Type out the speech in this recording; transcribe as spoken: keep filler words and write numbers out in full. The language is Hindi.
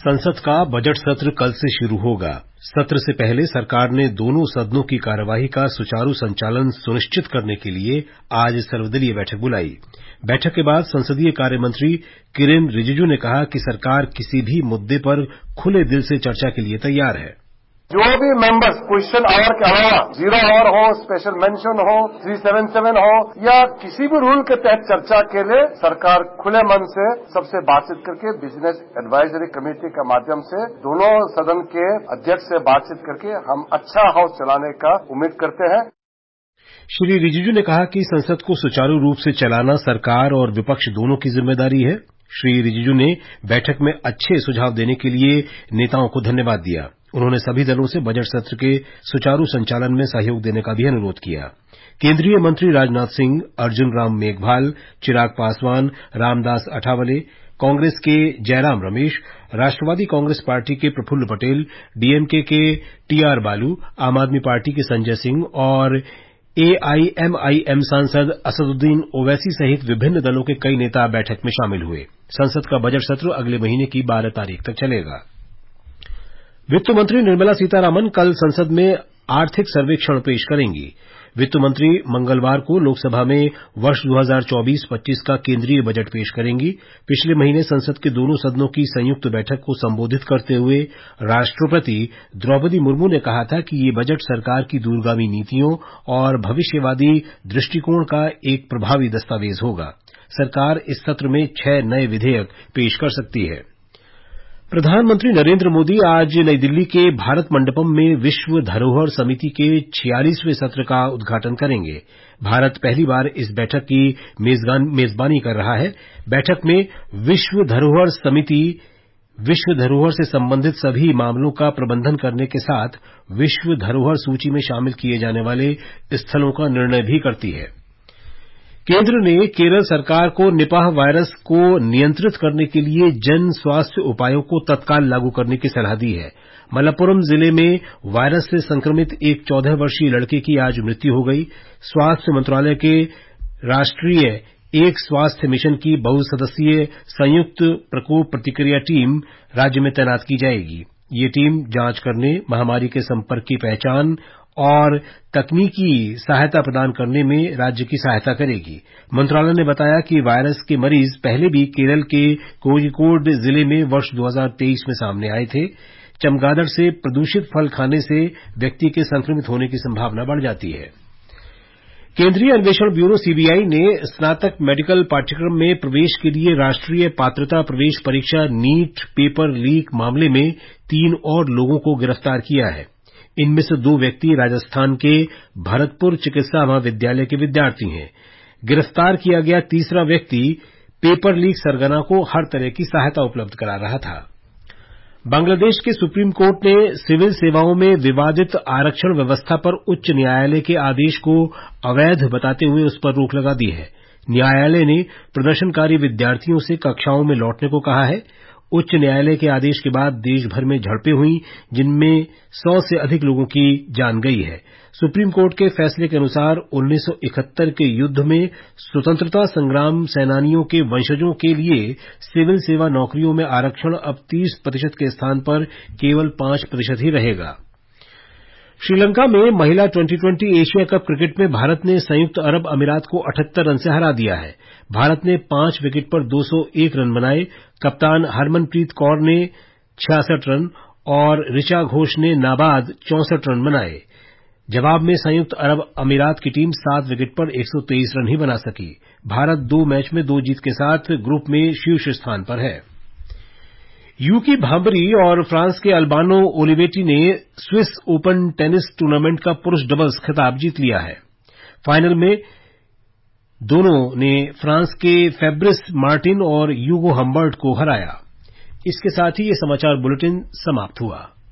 संसद का बजट सत्र कल से शुरू होगा। सत्र से पहले सरकार ने दोनों सदनों की कार्यवाही का सुचारू संचालन सुनिश्चित करने के लिए आज सर्वदलीय बैठक बुलाई। बैठक के बाद संसदीय कार्य मंत्री किरेन रिजिजू ने कहा कि सरकार किसी भी मुद्दे पर खुले दिल से चर्चा के लिए तैयार है। जो भी मेंबर्स क्वेश्चन आवर के अलावा जीरो आवर हो, स्पेशल मेंशन हो, तीन सौ सतहत्तर हो या किसी भी रूल के तहत चर्चा के लिए सरकार खुले मन से सबसे बातचीत करके बिजनेस एडवाइजरी कमेटी के माध्यम से दोनों सदन के अध्यक्ष से बातचीत करके हम अच्छा हाउस चलाने का उम्मीद करते हैं। श्री रिजिजू ने कहा कि संसद को सुचारू रूप से चलाना सरकार और विपक्ष दोनों की जिम्मेदारी है। श्री रिजिजू ने बैठक में अच्छे सुझाव देने के लिए नेताओं को धन्यवाद दिया। उन्होंने सभी दलों से बजट सत्र के सुचारू संचालन में सहयोग देने का भी अनुरोध किया। केंद्रीय मंत्री राजनाथ सिंह, अर्जुन राम मेघवाल, चिराग पासवान, रामदास अठावले, कांग्रेस के जयराम रमेश, राष्ट्रवादी कांग्रेस पार्टी के प्रफुल्ल पटेल, डीएमके के टीआर बालू, आम आदमी पार्टी के संजय सिंह और एआईएमआईएम सांसद असदुद्दीन ओवैसी सहित विभिन्न दलों के कई नेता बैठक में शामिल हुए। संसद का बजट सत्र अगले महीने की बारह तारीख तक चलेगा। वित्त मंत्री निर्मला सीतारामन कल संसद में आर्थिक सर्वेक्षण पेश करेंगी। वित्त मंत्री मंगलवार को लोकसभा में वर्ष दो हज़ार चौबीस पच्चीस का केंद्रीय बजट पेश करेंगी। पिछले महीने संसद के दोनों सदनों की संयुक्त बैठक को संबोधित करते हुए राष्ट्रपति द्रौपदी मुर्मू ने कहा था कि ये बजट सरकार की दूरगामी नीतियों और भविष्यवादी दृष्टिकोण का एक प्रभावी दस्तावेज होगा। सरकार इस सत्र में छह नए विधेयक पेश कर सकती है। प्रधानमंत्री नरेंद्र मोदी आज नई दिल्ली के भारत मंडपम में विश्व धरोहर समिति के छियालीसवें सत्र का उद्घाटन करेंगे। भारत पहली बार इस बैठक की मेजबानी कर रहा है। बैठक में विश्व धरोहर समिति विश्व धरोहर से संबंधित सभी मामलों का प्रबंधन करने के साथ विश्व धरोहर सूची में शामिल किए जाने वाले स्थलों का निर्णय भी करती है। केंद्र ने केरल सरकार को निपाह वायरस को नियंत्रित करने के लिए जन स्वास्थ्य उपायों को तत्काल लागू करने की सलाह दी है। मलप्पुरम जिले में वायरस से संक्रमित एक चौदह वर्षीय लड़के की आज मृत्यु हो गई। स्वास्थ्य मंत्रालय के राष्ट्रीय एक स्वास्थ्य मिशन की बहुसदस्यीय संयुक्त प्रकोप प्रतिक्रिया टीम राज्य में तैनात की जाएगी। ये टीम जांच करने, महामारी के संपर्क की पहचान और तकनीकी सहायता प्रदान करने में राज्य की सहायता करेगी। मंत्रालय ने बताया कि वायरस के मरीज पहले भी केरल के कोझिकोड जिले में वर्ष दो हज़ार तेईस में सामने आए थे। चमगादड़ से प्रदूषित फल खाने से व्यक्ति के संक्रमित होने की संभावना बढ़ जाती है। केंद्रीय अन्वेषण ब्यूरो सीबीआई ने स्नातक मेडिकल पाठ्यक्रम में प्रवेश के लिए राष्ट्रीय पात्रता प्रवेश परीक्षा नीट पेपर लीक मामले में तीन और लोगों को गिरफ्तार किया है। इनमें से दो व्यक्ति राजस्थान के भरतपुर चिकित्सा महाविद्यालय के विद्यार्थी हैं। गिरफ्तार किया गया तीसरा व्यक्ति पेपर लीक सरगना को हर तरह की सहायता उपलब्ध करा रहा था। बांग्लादेश के सुप्रीम कोर्ट ने सिविल सेवाओं में विवादित आरक्षण व्यवस्था पर उच्च न्यायालय के आदेश को अवैध बताते हुए उस पर रोक लगा दी है। न्यायालय ने प्रदर्शनकारी विद्यार्थियों से कक्षाओं में लौटने को कहा है। उच्च न्यायालय के आदेश के बाद देश भर में झड़पें हुई, जिनमें सौ से अधिक लोगों की जान गई है। सुप्रीम कोर्ट के फैसले के अनुसार उन्नीस सौ इकहत्तर के युद्ध में स्वतंत्रता संग्राम सेनानियों के वंशजों के लिए सिविल सेवा नौकरियों में आरक्षण अब तीस प्रतिशत के स्थान पर केवल पांच प्रतिशत ही रहेगा। श्रीलंका में महिला twenty twenty Asia cup cricket में भारत ने संयुक्त अरब अमीरात को अठहत्तर रन से हरा दिया है। भारत ने पांच विकेट पर दो सौ एक रन बनाए। कप्तान हरमनप्रीत कौर ने छियासठ रन और ऋचा घोष ने नाबाद चौसठ रन बनाए। जवाब में संयुक्त अरब अमीरात की टीम सात विकेट पर एक सौ तेईस रन ही बना सकी। भारत दो मैच में दो जीत के साथ ग्रुप में शीर्ष स्थान पर है। यूकी भांबरी और फ्रांस के अल्बानो ओलिवेटी ने स्विस ओपन टेनिस टूर्नामेंट का पुरुष डबल्स खिताब जीत लिया है। फाइनल में दोनों ने फ्रांस के फैब्रिस मार्टिन और यूगो हम्बर्ट को हराया। इसके साथ ही ये समाचार बुलेटिन समाप्त हुआ।